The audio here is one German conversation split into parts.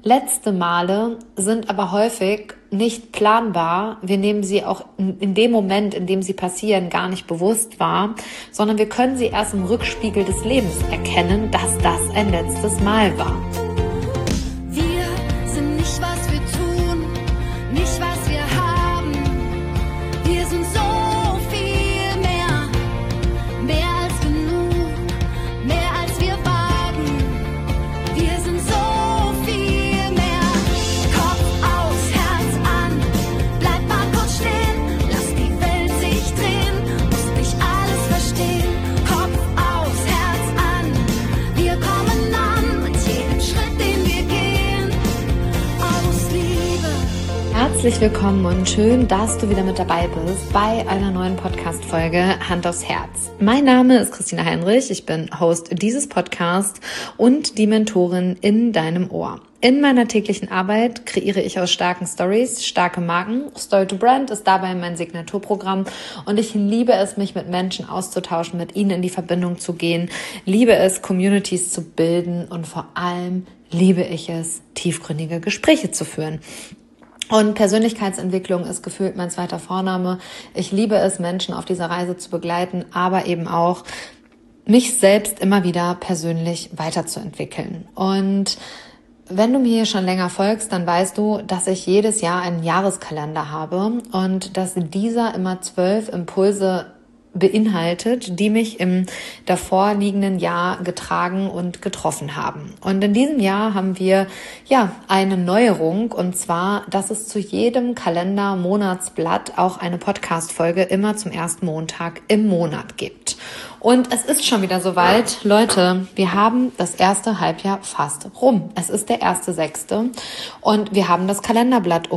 Letzte Male sind aber häufig nicht planbar. Wir nehmen sie auch in dem Moment, in dem sie passieren, gar nicht bewusst wahr, sondern wir können sie erst im Rückspiegel des Lebens erkennen, dass das ein letztes Mal war. Wir sind nicht, was wir tun, nicht, was wir haben. Wir sind so viel mehr, mehr als genug, mehr als wir wagen. Wir sind so viel mehr. Kopf aus, Herz an, bleib mal kurz stehen, lass die Welt sich drehen, musst nicht alles verstehen. Kopf aus, Herz an, wir kommen an mit jedem Schritt, den wir gehen, aus Liebe. Herzlich willkommen und schön, dass du wieder mit dabei bist bei einer neuen Podcast-Folge Hand aufs Herz. Mein Name ist Christina Heinrich, ich bin Host dieses Podcasts und die Mentorin in deinem Ohr. In meiner täglichen Arbeit kreiere ich aus starken Stories starke Marken. Story to Brand ist dabei mein Signaturprogramm und ich liebe es, mich mit Menschen auszutauschen, mit ihnen in die Verbindung zu gehen, liebe es, Communities zu bilden und vor allem liebe ich es, tiefgründige Gespräche zu führen. Und Persönlichkeitsentwicklung ist gefühlt mein zweiter Vorname. Ich liebe es, Menschen auf dieser Reise zu begleiten, aber eben auch mich selbst immer wieder persönlich weiterzuentwickeln. Und wenn du mir hier schon länger folgst, dann weißt du, dass ich jedes Jahr einen Jahreskalender habe und dass dieser immer 12 Impulse beinhaltet, die mich im davorliegenden Jahr getragen und getroffen haben. Und in diesem Jahr haben wir eine Neuerung, und zwar, dass es zu jedem Kalender-Monatsblatt auch eine Podcast-Folge immer zum ersten Montag im Monat gibt. Und es ist schon wieder soweit. Leute, wir haben das erste Halbjahr fast rum. Es ist der 1.6. und wir haben das Kalenderblatt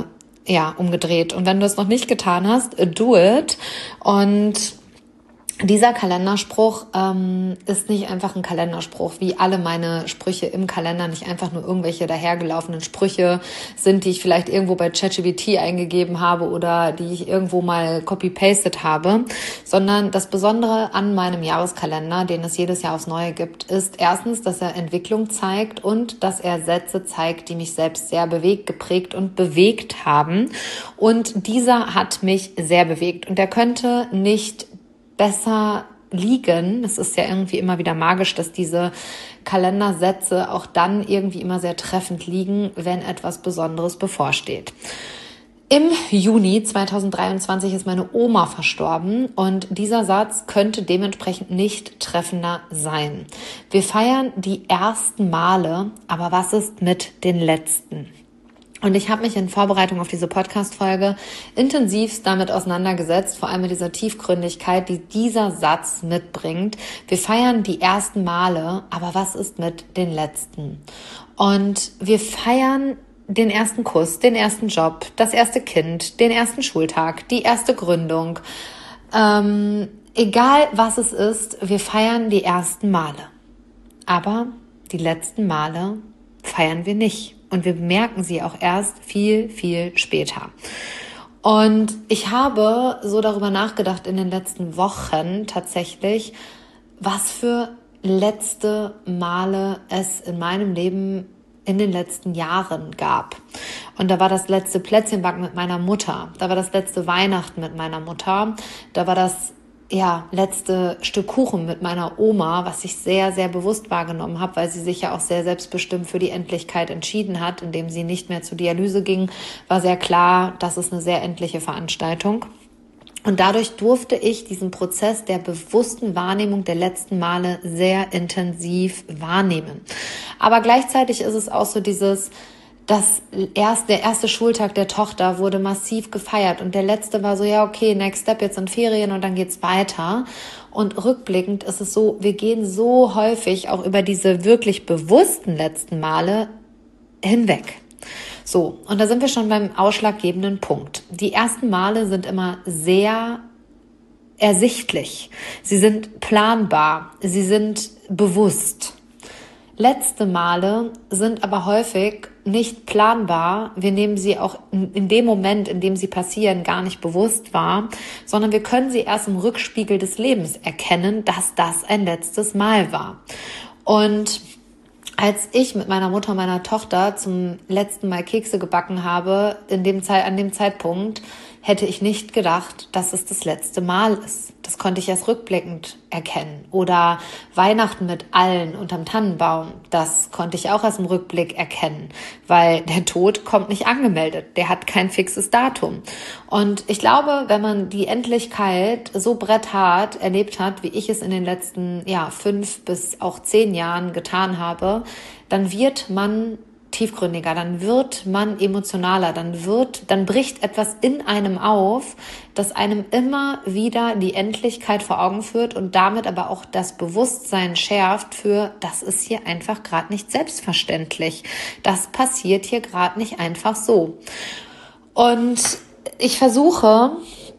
umgedreht. Und wenn du es noch nicht getan hast, do it. Und dieser Kalenderspruch ist nicht einfach ein Kalenderspruch, wie alle meine Sprüche im Kalender nicht einfach nur irgendwelche dahergelaufenen Sprüche sind, die ich vielleicht irgendwo bei ChatGPT eingegeben habe oder die ich irgendwo mal copy-pasted habe, sondern das Besondere an meinem Jahreskalender, den es jedes Jahr aufs Neue gibt, ist erstens, dass er Entwicklung zeigt und dass er Sätze zeigt, die mich selbst sehr bewegt, geprägt und bewegt haben. Und dieser hat mich sehr bewegt und der könnte nicht besser liegen. Es ist ja irgendwie immer wieder magisch, dass diese Kalendersätze auch dann irgendwie immer sehr treffend liegen, wenn etwas Besonderes bevorsteht. Im Juni 2023 ist meine Oma verstorben und dieser Satz könnte dementsprechend nicht treffender sein. Wir feiern die ersten Male, aber was ist mit den letzten? Und ich habe mich in Vorbereitung auf diese Podcast-Folge intensivst damit auseinandergesetzt, vor allem mit dieser Tiefgründigkeit, die dieser Satz mitbringt. Wir feiern die ersten Male, aber was ist mit den letzten? Und wir feiern den ersten Kuss, den ersten Job, das erste Kind, den ersten Schultag, die erste Gründung. Egal was es ist, wir feiern die ersten Male. Aber die letzten Male feiern wir nicht. Und wir bemerken sie auch erst viel, viel später. Und ich habe so darüber nachgedacht in den letzten Wochen tatsächlich, was für letzte Male es in meinem Leben in den letzten Jahren gab. Und da war das letzte Plätzchenbacken mit meiner Mutter. Da war das letzte Weihnachten mit meiner Mutter. Da war das letzte Stück Kuchen mit meiner Oma, was ich sehr, sehr bewusst wahrgenommen habe, weil sie sich ja auch sehr selbstbestimmt für die Endlichkeit entschieden hat, indem sie nicht mehr zur Dialyse ging, war sehr klar, das ist eine sehr endliche Veranstaltung. Und dadurch durfte ich diesen Prozess der bewussten Wahrnehmung der letzten Male sehr intensiv wahrnehmen. Aber gleichzeitig ist es auch so der erste Schultag der Tochter wurde massiv gefeiert und der letzte war so, next step, jetzt sind Ferien und dann geht's weiter. Und rückblickend ist es so, wir gehen so häufig auch über diese wirklich bewussten letzten Male hinweg. So, und da sind wir schon beim ausschlaggebenden Punkt. Die ersten Male sind immer sehr ersichtlich. Sie sind planbar. Sie sind bewusst. Letzte Male sind aber häufig nicht planbar. Wir nehmen sie auch in dem Moment, in dem sie passieren, gar nicht bewusst wahr, sondern wir können sie erst im Rückspiegel des Lebens erkennen, dass das ein letztes Mal war. Und als ich mit meiner Mutter und meiner Tochter zum letzten Mal Kekse gebacken habe, an dem Zeitpunkt, hätte ich nicht gedacht, dass es das letzte Mal ist. Das konnte ich erst rückblickend erkennen. Oder Weihnachten mit allen unterm Tannenbaum, das konnte ich auch erst im Rückblick erkennen, weil der Tod kommt nicht angemeldet, der hat kein fixes Datum. Und ich glaube, wenn man die Endlichkeit so bretthart erlebt hat, wie ich es in den letzten 5 bis auch 10 Jahren getan habe, dann wird man tiefgründiger, dann wird man emotionaler, dann bricht etwas in einem auf, das einem immer wieder die Endlichkeit vor Augen führt und damit aber auch das Bewusstsein schärft für, das ist hier einfach gerade nicht selbstverständlich. Das passiert hier gerade nicht einfach so. Und ich versuche,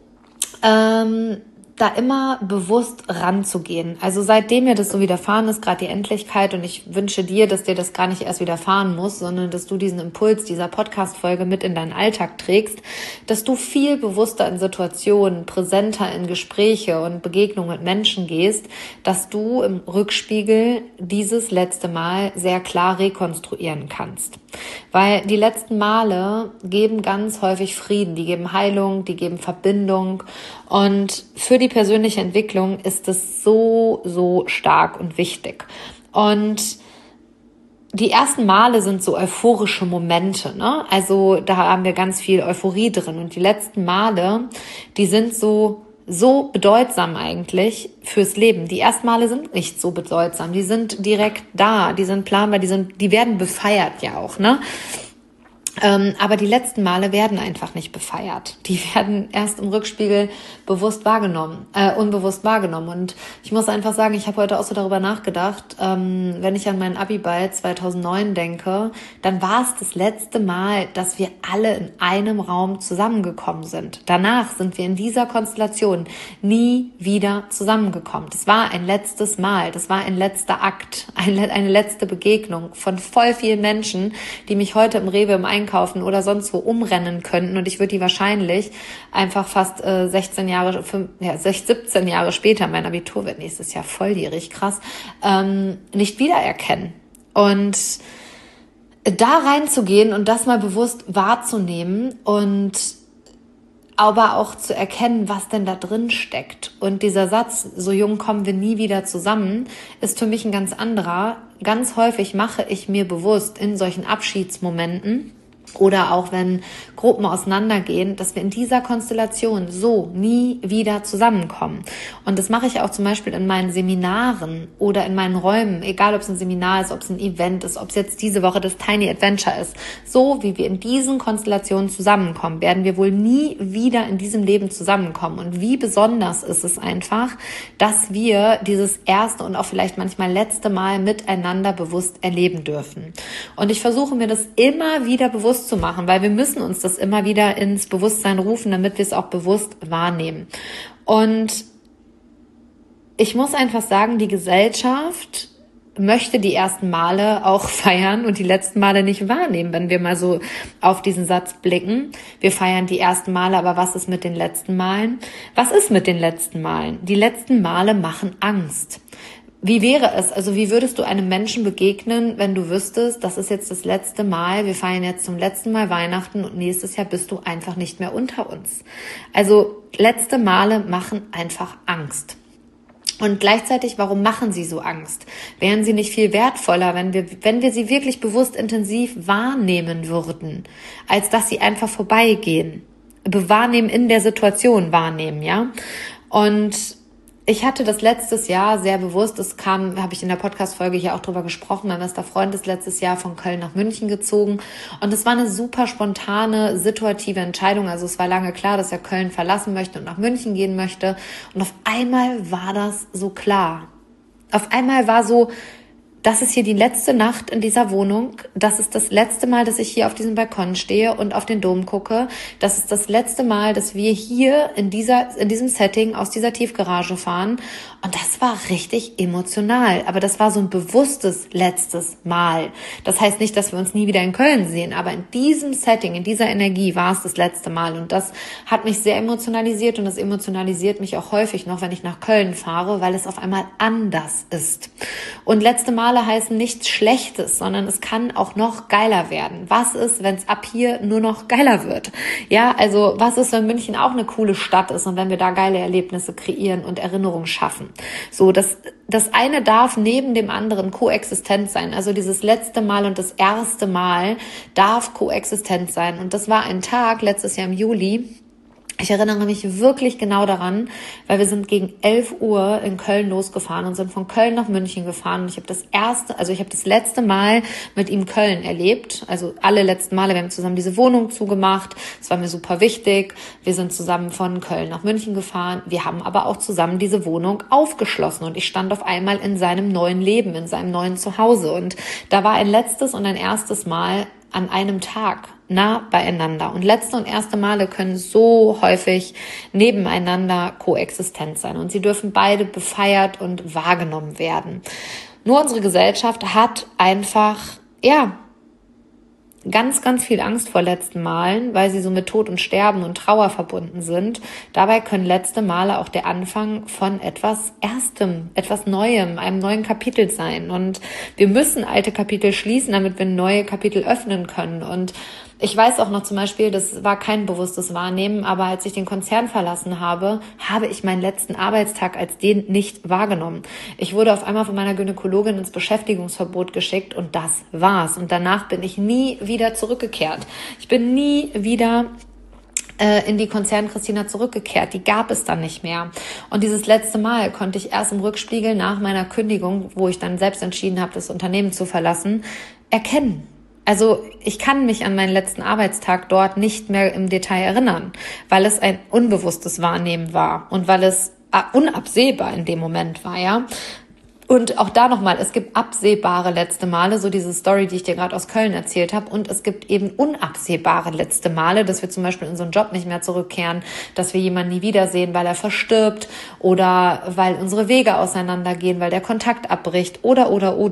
da immer bewusst ranzugehen. Also seitdem mir das so widerfahren ist, gerade die Endlichkeit, und ich wünsche dir, dass dir das gar nicht erst widerfahren muss, sondern dass du diesen Impuls dieser Podcast-Folge mit in deinen Alltag trägst, dass du viel bewusster in Situationen, präsenter in Gespräche und Begegnungen mit Menschen gehst, dass du im Rückspiegel dieses letzte Mal sehr klar rekonstruieren kannst. Weil die letzten Male geben ganz häufig Frieden, die geben Heilung, die geben Verbindung, und für die persönliche Entwicklung ist es so, so stark und wichtig. Und die ersten Male sind so euphorische Momente, ne? Also da haben wir ganz viel Euphorie drin, und die letzten Male, die sind so bedeutsam eigentlich fürs Leben. Die ersten Male sind nicht so bedeutsam, die sind direkt da, die sind planbar, die werden befeiert ja auch, ne? Aber die letzten Male werden einfach nicht befeiert. Die werden erst im Rückspiegel unbewusst wahrgenommen. Und ich muss einfach sagen, ich habe heute auch so darüber nachgedacht, wenn ich an meinen Abi-Ball 2009 denke, dann war es das letzte Mal, dass wir alle in einem Raum zusammengekommen sind. Danach sind wir in dieser Konstellation nie wieder zusammengekommen. Das war ein letztes Mal, das war ein letzter Akt, eine letzte Begegnung von voll vielen Menschen, die mich heute im Rewe im Einkaufen oder sonst wo umrennen könnten, und ich würde die wahrscheinlich einfach fast 17 Jahre später, mein Abitur wird nächstes Jahr volljährig, krass, nicht wiedererkennen. Und da reinzugehen und das mal bewusst wahrzunehmen und aber auch zu erkennen, was denn da drin steckt. Und dieser Satz, so jung kommen wir nie wieder zusammen, ist für mich ein ganz anderer. Ganz häufig mache ich mir bewusst in solchen Abschiedsmomenten oder auch wenn Gruppen auseinandergehen, dass wir in dieser Konstellation so nie wieder zusammenkommen. Und das mache ich auch zum Beispiel in meinen Seminaren oder in meinen Räumen, egal ob es ein Seminar ist, ob es ein Event ist, ob es jetzt diese Woche das Tiny Adventure ist. So wie wir in diesen Konstellationen zusammenkommen, werden wir wohl nie wieder in diesem Leben zusammenkommen. Und wie besonders ist es einfach, dass wir dieses erste und auch vielleicht manchmal letzte Mal miteinander bewusst erleben dürfen. Und ich versuche mir das immer wieder bewusst zu machen, weil wir müssen uns das immer wieder ins Bewusstsein rufen, damit wir es auch bewusst wahrnehmen. Und ich muss einfach sagen, die Gesellschaft möchte die ersten Male auch feiern und die letzten Male nicht wahrnehmen, wenn wir mal so auf diesen Satz blicken. Wir feiern die ersten Male, aber was ist mit den letzten Malen? Was ist mit den letzten Malen? Die letzten Male machen Angst. Wie wäre es, also wie würdest du einem Menschen begegnen, wenn du wüsstest, das ist jetzt das letzte Mal, wir feiern jetzt zum letzten Mal Weihnachten und nächstes Jahr bist du einfach nicht mehr unter uns. Also letzte Male machen einfach Angst. Und gleichzeitig, warum machen sie so Angst? Wären sie nicht viel wertvoller, wenn wir sie wirklich bewusst intensiv wahrnehmen würden, als dass sie einfach vorbeigehen? Wahrnehmen in der Situation wahrnehmen, ja? Und ich hatte das letztes Jahr sehr bewusst, habe ich in der Podcast-Folge hier auch drüber gesprochen, mein bester Freund ist letztes Jahr von Köln nach München gezogen und es war eine super spontane, situative Entscheidung. Also es war lange klar, dass er Köln verlassen möchte und nach München gehen möchte, und auf einmal war das so klar. Auf einmal war so, das ist hier die letzte Nacht in dieser Wohnung. Das ist das letzte Mal, dass ich hier auf diesem Balkon stehe und auf den Dom gucke. Das ist das letzte Mal, dass wir hier in diesem Setting aus dieser Tiefgarage fahren. Und das war richtig emotional. Aber das war so ein bewusstes letztes Mal. Das heißt nicht, dass wir uns nie wieder in Köln sehen. Aber in diesem Setting, in dieser Energie war es das letzte Mal. Und das hat mich sehr emotionalisiert. Und das emotionalisiert mich auch häufig noch, wenn ich nach Köln fahre, weil es auf einmal anders ist. Und letzte Mal Male heißen nichts Schlechtes, sondern es kann auch noch geiler werden. Was ist, wenn es ab hier nur noch geiler wird? Ja, also was ist, wenn München auch eine coole Stadt ist und wenn wir da geile Erlebnisse kreieren und Erinnerungen schaffen? So, das eine darf neben dem anderen koexistent sein. Also dieses letzte Mal und das erste Mal darf koexistent sein. Und das war ein Tag letztes Jahr im Juli. Ich erinnere mich wirklich genau daran, weil wir sind gegen 11 Uhr in Köln losgefahren und sind von Köln nach München gefahren. Und ich habe das letzte Mal mit ihm Köln erlebt. Also alle letzten Male, wir haben zusammen diese Wohnung zugemacht. Das war mir super wichtig. Wir sind zusammen von Köln nach München gefahren. Wir haben aber auch zusammen diese Wohnung aufgeschlossen und ich stand auf einmal in seinem neuen Leben, in seinem neuen Zuhause. Und da war ein letztes und ein erstes Mal an einem Tag nah beieinander. Und letzte und erste Male können so häufig nebeneinander koexistent sein. Und sie dürfen beide befeiert und wahrgenommen werden. Nur unsere Gesellschaft hat einfach, ganz, ganz viel Angst vor letzten Malen, weil sie so mit Tod und Sterben und Trauer verbunden sind. Dabei können letzte Male auch der Anfang von etwas Erstem, etwas Neuem, einem neuen Kapitel sein. Und wir müssen alte Kapitel schließen, damit wir neue Kapitel öffnen können. Und ich weiß auch noch zum Beispiel, das war kein bewusstes Wahrnehmen, aber als ich den Konzern verlassen habe, habe ich meinen letzten Arbeitstag als den nicht wahrgenommen. Ich wurde auf einmal von meiner Gynäkologin ins Beschäftigungsverbot geschickt und das war's. Und danach bin ich nie wieder zurückgekehrt. Ich bin nie wieder in die Konzern Christina zurückgekehrt. Die gab es dann nicht mehr. Und dieses letzte Mal konnte ich erst im Rückspiegel nach meiner Kündigung, wo ich dann selbst entschieden habe, das Unternehmen zu verlassen, erkennen. Also ich kann mich an meinen letzten Arbeitstag dort nicht mehr im Detail erinnern, weil es ein unbewusstes Wahrnehmen war und weil es unabsehbar in dem Moment war, ja. Und auch da nochmal, es gibt absehbare letzte Male, so diese Story, die ich dir gerade aus Köln erzählt habe. Und es gibt eben unabsehbare letzte Male, dass wir zum Beispiel in so einen Job nicht mehr zurückkehren, dass wir jemanden nie wiedersehen, weil er verstirbt oder weil unsere Wege auseinandergehen, weil der Kontakt abbricht oder.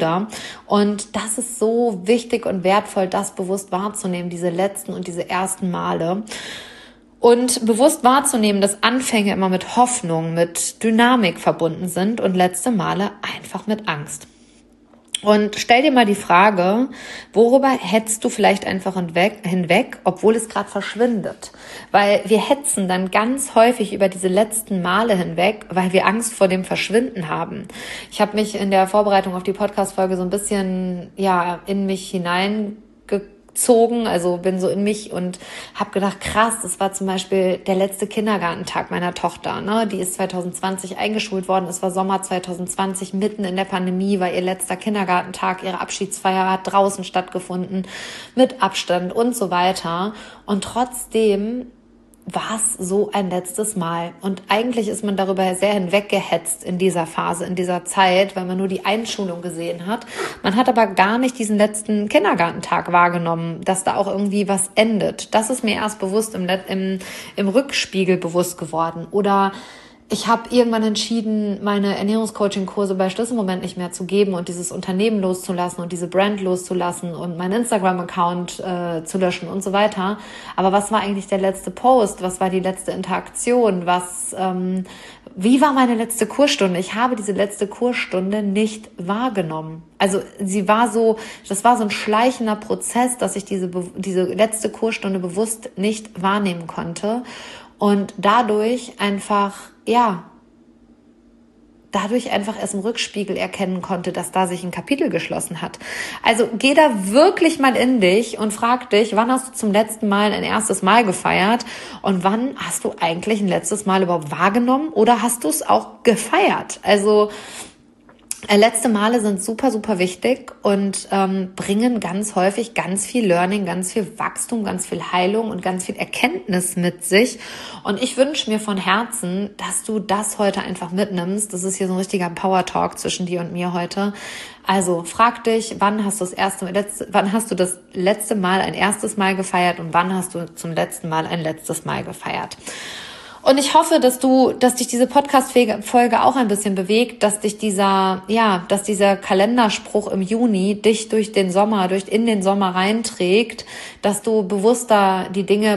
Und das ist so wichtig und wertvoll, das bewusst wahrzunehmen, diese letzten und diese ersten Male. Und bewusst wahrzunehmen, dass Anfänge immer mit Hoffnung, mit Dynamik verbunden sind und letzte Male einfach mit Angst. Und stell dir mal die Frage, worüber hetzt du vielleicht einfach hinweg, obwohl es gerade verschwindet? Weil wir hetzen dann ganz häufig über diese letzten Male hinweg, weil wir Angst vor dem Verschwinden haben. Ich habe mich in der Vorbereitung auf die Podcast-Folge so ein bisschen in mich hineingezogen, also bin so in mich und habe gedacht, krass, das war zum Beispiel der letzte Kindergartentag meiner Tochter, ne? Die ist 2020 eingeschult worden, es war Sommer 2020, mitten in der Pandemie war ihr letzter Kindergartentag, ihre Abschiedsfeier hat draußen stattgefunden, mit Abstand und so weiter. Und trotzdem war es so ein letztes Mal. Und eigentlich ist man darüber sehr hinweggehetzt in dieser Phase, in dieser Zeit, weil man nur die Einschulung gesehen hat. Man hat aber gar nicht diesen letzten Kindergartentag wahrgenommen, dass da auch irgendwie was endet. Das ist mir erst bewusst im Rückspiegel bewusst geworden. Oder ich habe irgendwann entschieden, meine Ernährungscoaching-Kurse bei Schlüsselmoment nicht mehr zu geben und dieses Unternehmen loszulassen und diese Brand loszulassen und meinen Instagram-Account zu löschen und so weiter. Aber was war eigentlich der letzte Post? Was war die letzte Interaktion? Wie war meine letzte Kursstunde? Ich habe diese letzte Kursstunde nicht wahrgenommen. Also das war so ein schleichender Prozess, dass ich diese letzte Kursstunde bewusst nicht wahrnehmen konnte. Und dadurch einfach erst im Rückspiegel erkennen konnte, dass da sich ein Kapitel geschlossen hat. Also geh da wirklich mal in dich und frag dich, wann hast du zum letzten Mal ein erstes Mal gefeiert und wann hast du eigentlich ein letztes Mal überhaupt wahrgenommen oder hast du es auch gefeiert? Also letzte Male sind super, super wichtig und bringen ganz häufig ganz viel Learning, ganz viel Wachstum, ganz viel Heilung und ganz viel Erkenntnis mit sich. Und ich wünsche mir von Herzen, dass du das heute einfach mitnimmst. Das ist hier so ein richtiger Power-Talk zwischen dir und mir heute. Also frag dich, wann hast du das letzte Mal ein erstes Mal gefeiert und wann hast du zum letzten Mal ein letztes Mal gefeiert? Und ich hoffe, dass dich diese Podcast-Folge auch ein bisschen bewegt, dass dieser Kalenderspruch im Juni dich in den Sommer reinträgt, dass du bewusster die Dinge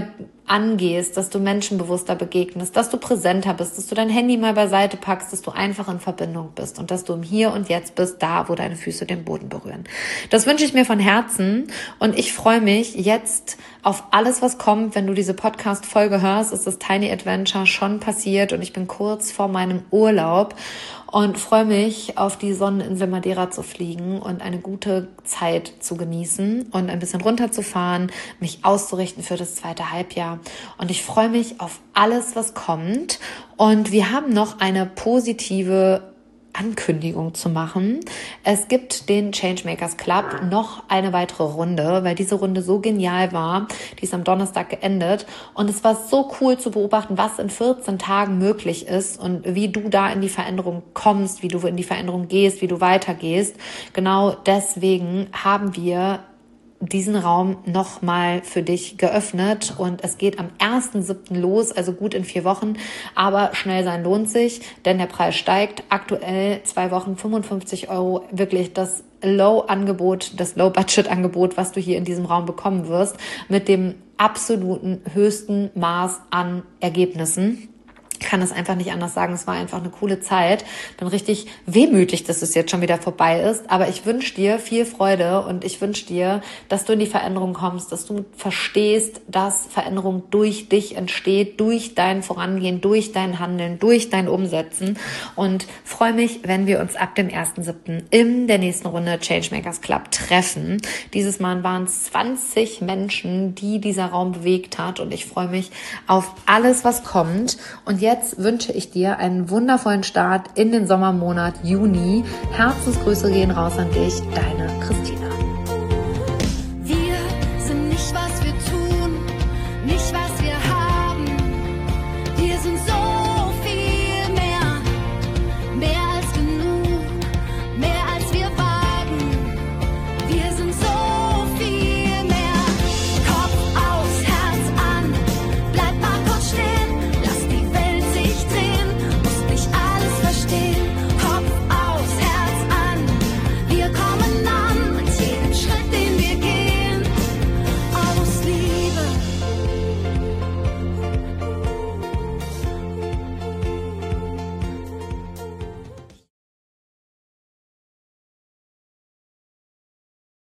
angehst, dass du menschenbewusster begegnest, dass du präsenter bist, dass du dein Handy mal beiseite packst, dass du einfach in Verbindung bist und dass du im Hier und Jetzt bist, da, wo deine Füße den Boden berühren. Das wünsche ich mir von Herzen und ich freue mich jetzt auf alles, was kommt. Wenn du diese Podcast-Folge hörst, ist das Tiny Adventure schon passiert und ich bin kurz vor meinem Urlaub und freue mich, auf die Sonneninsel Madeira zu fliegen und eine gute Zeit zu genießen und ein bisschen runterzufahren, mich auszurichten für das zweite Halbjahr. Und ich freue mich auf alles, was kommt. Und wir haben noch eine positive Ankündigung zu machen. Es gibt den Changemakers Club noch eine weitere Runde, weil diese Runde so genial war. Die ist am Donnerstag geendet und es war so cool zu beobachten, was in 14 Tagen möglich ist und wie du da in die Veränderung kommst, wie du in die Veränderung gehst, wie du weitergehst. Genau deswegen haben wir diesen Raum nochmal für dich geöffnet und es geht am 1.7. los, also gut in 4 Wochen, aber schnell sein lohnt sich, denn der Preis steigt. Aktuell 2 Wochen 55 €, wirklich das Low-Angebot, das Low-Budget-Angebot, was du hier in diesem Raum bekommen wirst, mit dem absoluten höchsten Maß an Ergebnissen. Ich kann es einfach nicht anders sagen, es war einfach eine coole Zeit. Bin richtig wehmütig, dass es jetzt schon wieder vorbei ist, aber ich wünsche dir viel Freude und ich wünsche dir, dass du in die Veränderung kommst, dass du verstehst, dass Veränderung durch dich entsteht, durch dein Vorangehen, durch dein Handeln, durch dein Umsetzen und freue mich, wenn wir uns ab dem 1.7. in der nächsten Runde Changemakers Club treffen. Dieses Mal waren es 20 Menschen, die dieser Raum bewegt hat und ich freue mich auf alles, was kommt. Und jetzt wünsche ich dir einen wundervollen Start in den Sommermonat Juni. Herzensgrüße gehen raus an dich, deine Christina.